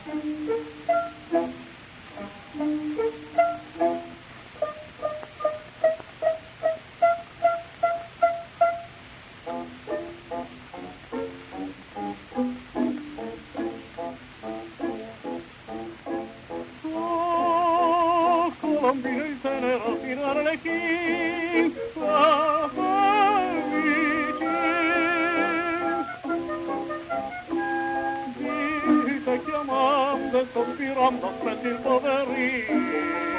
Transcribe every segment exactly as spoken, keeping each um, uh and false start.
Colombino il tenero fino all'Arlechin, la vicin. Dite chiamando e sospirando aspetti il poverino.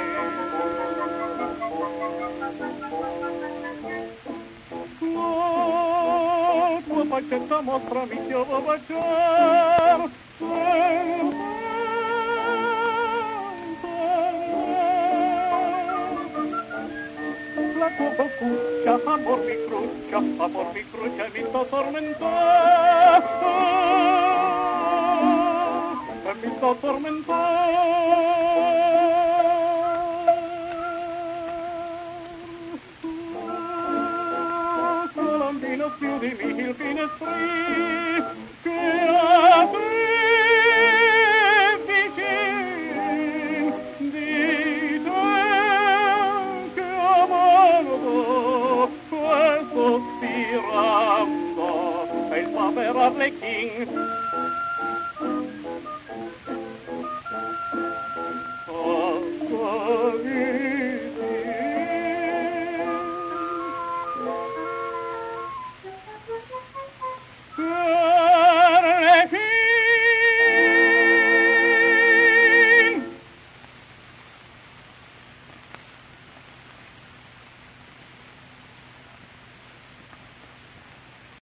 La tua faccetta mostrami che io vuoi baciar, la tua boccuccia, amor mi cruccia, amor mi cruccia e mi sto tormentando, e mi sto tormentando. Colombino, chiudimi il finestrino, che apri vicin, dite che amando e sospirando è il povero Arlechin. Oh,